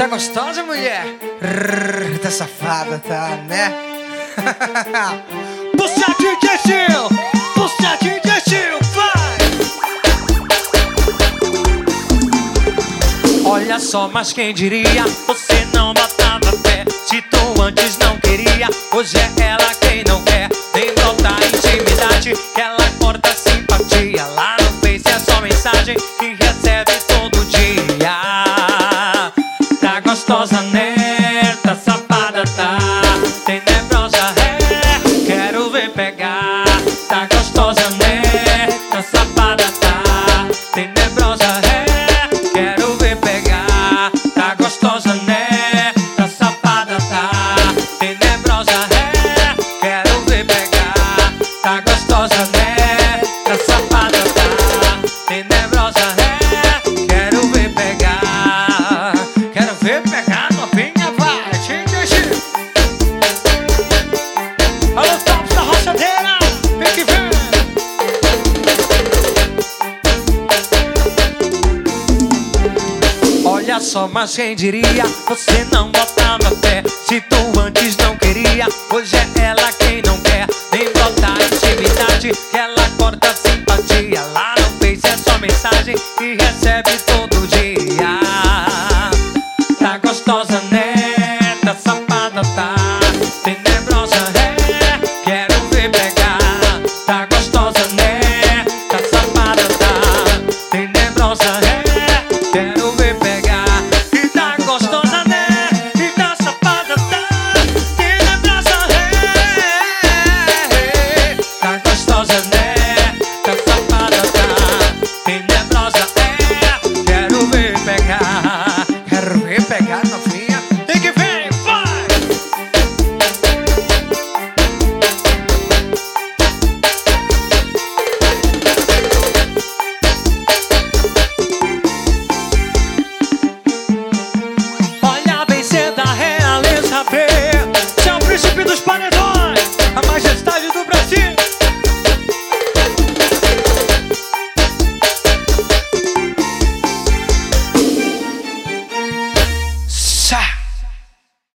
Tá gostosa, mulher? Tá safada, tá, né? Puxa, DJ Gil! Puxa, DJ Gil, vai! Olha só, mas quem diria? Você não botava fé. Se tu antes não queria, hoje é ela quem não quer. Nem brotar intimidade, que ela corta simpatia. Lá no Face é só mensagem que recebe todo dia. Tá gostosa, né? Tá safada, tá tenebrosa, é. Quero ver pegar. Tá gostosa, né? Tá safada, tá tenebrosa, é. Quero ver pegar. Tá gostosa, né? Tá safada, tá tenebrosa, é. Quero ver pegar. Tá gostosa, né? Tá safada, tá tenebrosa, é. Quero ver pegar. Quero ver pegar novinha, vai, gente. Alô, tops da roçadeira, vem que vem. Olha só, mas quem diria? Você não botava fé. Se tu antes não queria, hoje é ela quem não quer. Nem botar intimidade, que ela corta simpatia. Lá no Face é só mensagem que recebe todo dia. Tá gostosa,